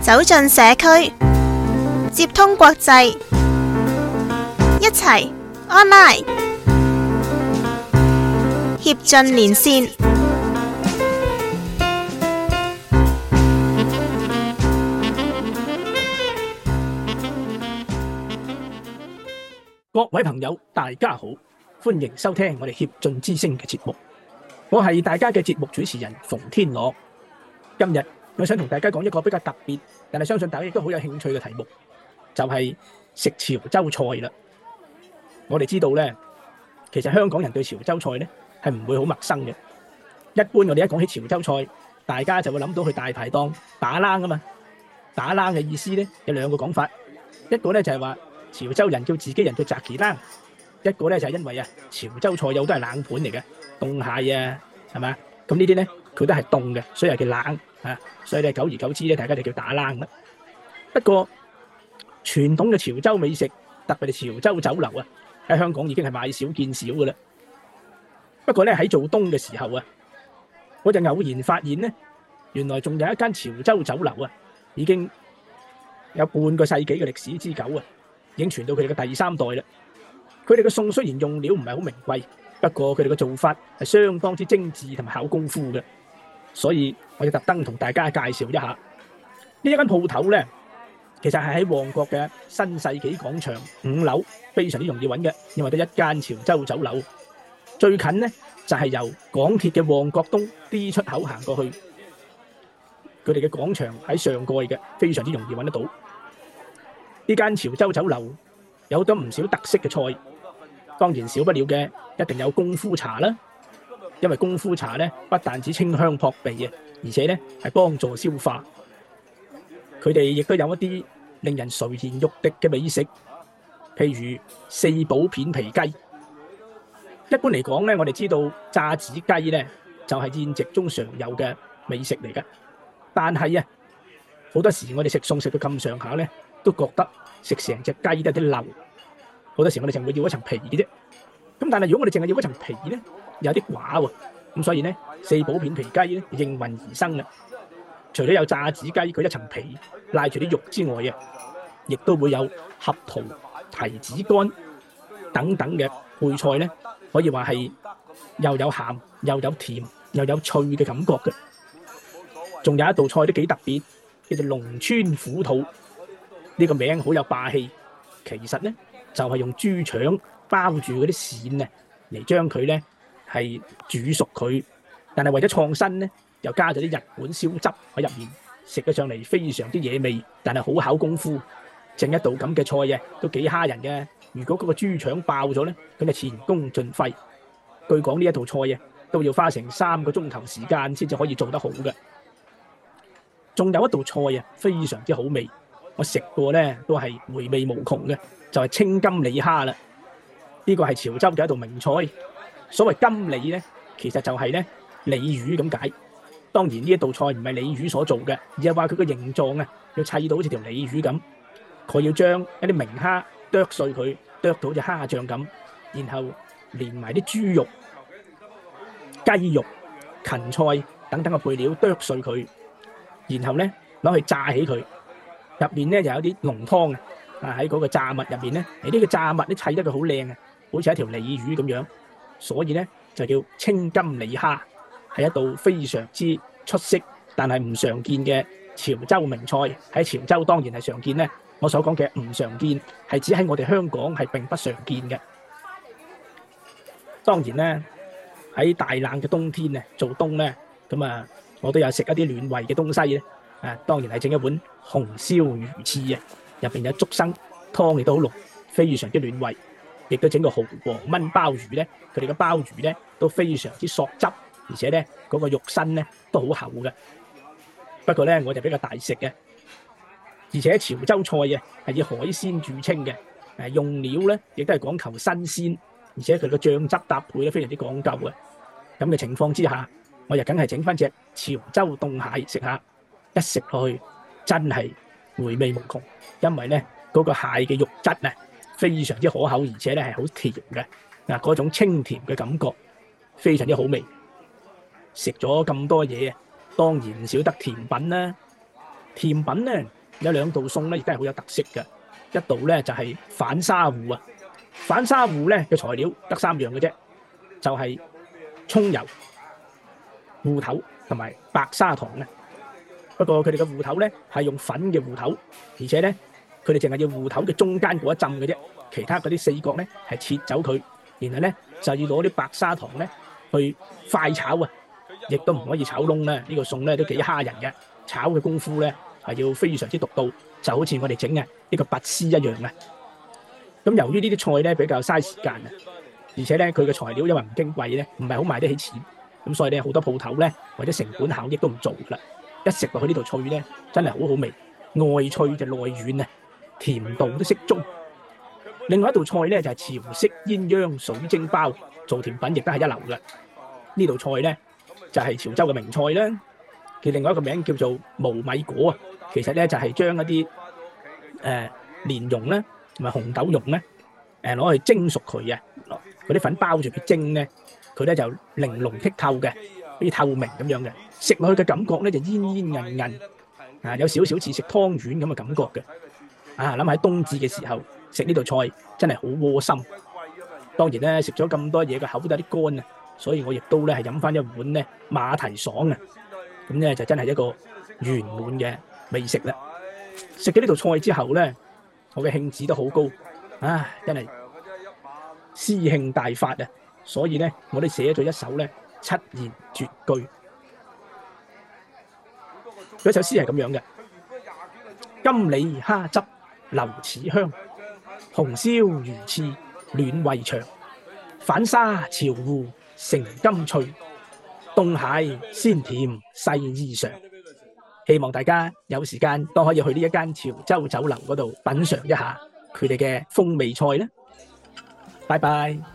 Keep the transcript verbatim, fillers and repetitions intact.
走進社區，接通國際，一齊 online 協進連線。 各位朋友，大家好，歡迎收聽我哋協進之聲嘅節目。我係大家嘅節目主持人馮天樂。今日我想同大家講一個比較特別，但係相信大家亦都好有興趣嘅題目，就係食潮州菜啦。我哋知道呢，其實香港人對潮州菜呢係唔會好陌生嘅。一般我哋一講起潮州菜，大家就會諗到去大排檔打冷啊嘛。打冷嘅意思呢有兩個講法，一個呢就係話潮州人叫自己人做雜旗冷，一個咧就係因為啊潮州菜有好多係冷盤嚟嘅，凍蟹啊，係嘛？咁呢啲咧佢都係凍嘅，所以係叫冷啊。所以咧久而久之咧，大家就叫打冷啦。不過傳統嘅潮州美食，特別係潮州酒樓啊，喺香港已經係買少見少噶啦。不過咧喺做冬嘅時候啊，我就偶然發現咧，原來仲有一間潮州酒樓啊，已經有半個世紀嘅歷史之久啊。已經傳到佢哋嘅第三代啦。佢哋嘅餸雖然用料唔係好名貴，不過佢哋嘅做法係相當之精緻同埋考功夫嘅，所以我就特登同大家介紹一下呢一間鋪頭咧。其實係喺旺角嘅新世紀廣場五樓，非常之容易揾嘅，因為得一間潮州酒樓。最近呢，就係由港鐵嘅旺角東 D 出口行過去，佢哋嘅廣場喺上蓋嘅，非常之容易揾得到。呢間潮州酒樓有咗唔少特色嘅菜，當然少不了嘅一定有功夫茶啦。因為功夫茶咧不但止清香撲鼻啊，而且咧係幫助消化。佢哋亦都有一啲令人垂涎欲滴嘅美食，譬如四寶片皮雞。一般嚟講咧，我哋知道炸子雞咧就係宴席中常有嘅美食嚟嘅，但係啊好多時我哋食餸食到咁上下咧，都覺得食成隻雞都有啲漏，好多時我哋淨會要一層皮嘅啫。咁但係如果我哋淨係要一層皮咧，有啲寡喎。咁所以咧，四寶片皮雞咧應運而生啦。除咗有炸子雞佢一層皮賴住啲肉之外啊，亦都會有合桃、提子乾等等嘅配菜咧，可以話係又有鹹又有甜又有脆嘅感覺嘅。仲有一道菜都幾特別，叫做龍川虎肚。呢個名好有霸氣，其實咧就係用豬腸包住嗰啲鱔啊，嚟將佢咧係煮熟佢。但係為咗創新咧，又加咗啲日本燒汁喺入面，食咗上嚟非常之惹味，但係好考功夫。整一道咁嘅菜啊，都幾蝦人嘅。如果嗰個豬腸爆咗咧，咁就前功盡廢。據講呢一道菜啊，都要花成三個鐘頭時間先至可以做得好嘅。仲有一道菜啊，非常之好味。我食過咧，都係回味無窮嘅，就係青金鯉蝦啦。呢個係潮州嘅一道名菜。所謂金鯉咧，其實就係咧鯉魚咁解。當然呢一道菜唔係鯉魚所做嘅，而係話佢個形狀啊，要砌到好似條鯉魚咁。佢要將一啲明蝦剁碎佢，剁到好似蝦醬咁，然後連埋啲豬肉、雞肉、芹菜等等嘅配料剁碎佢，然後咧攞去炸起佢。入面咧就有啲濃湯啊，喺嗰個炸物入面咧，誒呢個炸物咧砌得佢好靚啊，好似一條鯉魚咁樣，所以咧就叫青金鯉蝦，係一道非常之出色但係唔常見嘅潮州名菜。喺潮州當然係常見咧，我所講嘅唔常見係指喺我哋香港係並不常見嘅。當然咧喺大冷嘅冬天咧做冬咧，咁啊我都有食一啲暖胃嘅東西咧。啊，當然係整一碗紅燒魚翅啊，入邊有竹笙，湯亦都好濃，非常之暖胃。亦都整個蠔皇炆鮑魚咧，佢哋嘅鮑魚咧都非常之索汁，而且咧嗰個肉身咧都好厚嘅。不過咧我就比較大食嘅，而且潮州菜啊係以海鮮著稱嘅，誒用料咧亦都係講求新鮮，而且佢個醬汁搭配咧非常之講究嘅。咁嘅情況之下，我又梗係整翻隻潮州凍蟹食下。一食落去真係回味無窮，因為咧嗰個蟹嘅肉質啊非常之可口，而且咧係好甜嘅，嗱嗰種清甜嘅感覺非常之好味。食咗咁多嘢，當然唔少得甜品啦。 甜品咧有兩道餸咧，亦都係好有特色嘅。一道咧就係反沙芋啊！反沙芋咧嘅材料得三樣嘅啫，就係葱油、芋頭同埋白砂糖咧。不過佢哋嘅芋頭咧係用粉嘅芋頭，而且咧佢哋淨係要芋頭嘅中間嗰一浸嘅啫，其他嗰啲四角咧係切走佢，然後咧就要攞啲白砂糖咧去快炒啊，亦都唔可以炒燶啦。呢個餸咧都幾蝦人嘅，炒嘅功夫咧係要非常之獨到，就好似我哋整嘅呢個拔絲一樣啊。咁由於呢啲菜咧比較嘥時間啊，而且咧佢嘅材料因為唔矜貴咧，唔係好賣得起錢，咁所以咧好多鋪頭咧或者成本效益都唔做噶啦。一食落去呢道菜咧，真係好好味，外脆就內軟啊，甜度都適中。另外一道菜咧就係潮式鴛鴦水晶包，做甜品亦都係一流嘅。呢道菜咧就係潮州嘅名菜啦。佢另外一個名叫做無米果啊，其實咧就係將一啲誒蓮蓉咧同埋紅豆蓉咧誒攞去蒸熟佢啊，嗰啲粉包住佢蒸咧，佢咧就玲瓏剔透嘅，好似透明咁樣嘅，食落去嘅感覺咧就煙煙韌韌啊，有少少似食湯圓咁嘅感覺嘅。啊，諗喺冬至嘅時候食呢道菜真係好窩心。當然咧食咗咁多嘢，個口都有啲乾啊，所以我亦都咧係飲翻一碗咧馬蹄爽啊。咁咧就真係一個圓滿嘅美食啦！食咗呢道菜之後咧，我嘅興致都好高，啊，真係詩興大發啊！所以咧，我都寫咗一首咧七言絕句。嗰首詩係咁樣嘅：金鯉蝦汁流似香，紅燒魚翅暖胃腸，反沙潮芋成金脆。凍蟹鮮甜細異常，希望大家有時間都可以去呢一間潮州酒樓嗰度品嚐一下佢哋嘅風味菜啦。拜拜。